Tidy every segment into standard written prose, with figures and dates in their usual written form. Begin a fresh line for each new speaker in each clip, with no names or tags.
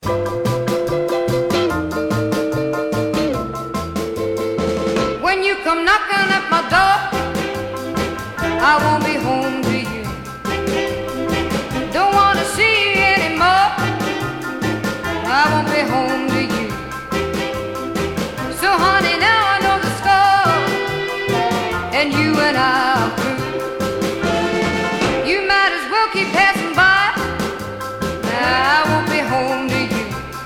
When you come knocking at my door, I won't be home to you. Don't wanna see you anymore, I won't be home to you. So honey, now I know the score, and you and I are through. You might as well keep passing by, I won't be home to you.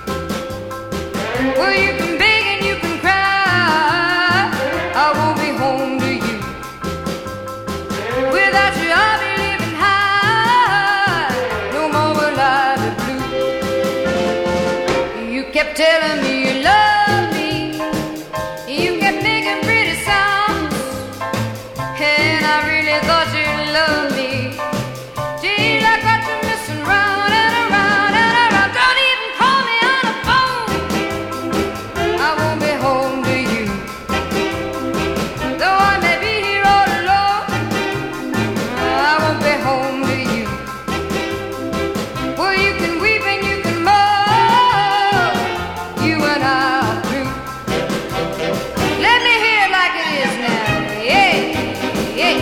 Well, you can beg and you can cry, I won't be home to you. Without you I'll be living high, no more will I be blue. You kept telling me you love me, you kept making pretty sounds, and I really thought you loved me. Gee, I got you messing round and around and around. Don't even call me on the phone, I won't be home to you. Though I may be here all alone, I won't be home to you. Well, you can weep and you can moan, you and I are through. Let me hear it like it is now, yeah, yeah.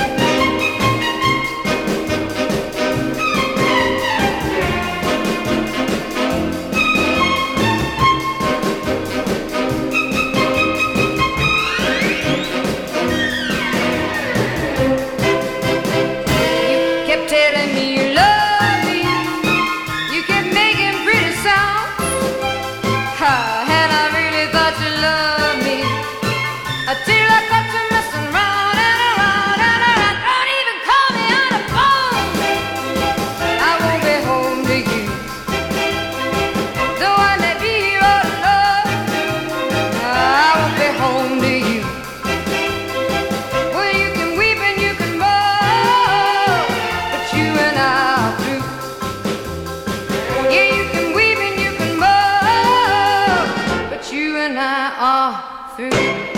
Kept telling me you love me, you kept making pretty sounds, and I really thought you loved me, until I got you messing round and around and around. Don't even call me on the phone, I won't be home to you. Though I may be here all alone, I won't be home to you. Well, you can weep and you can moan, but you and I are through. Yeah, you can weep and you can moan, but you and I are through.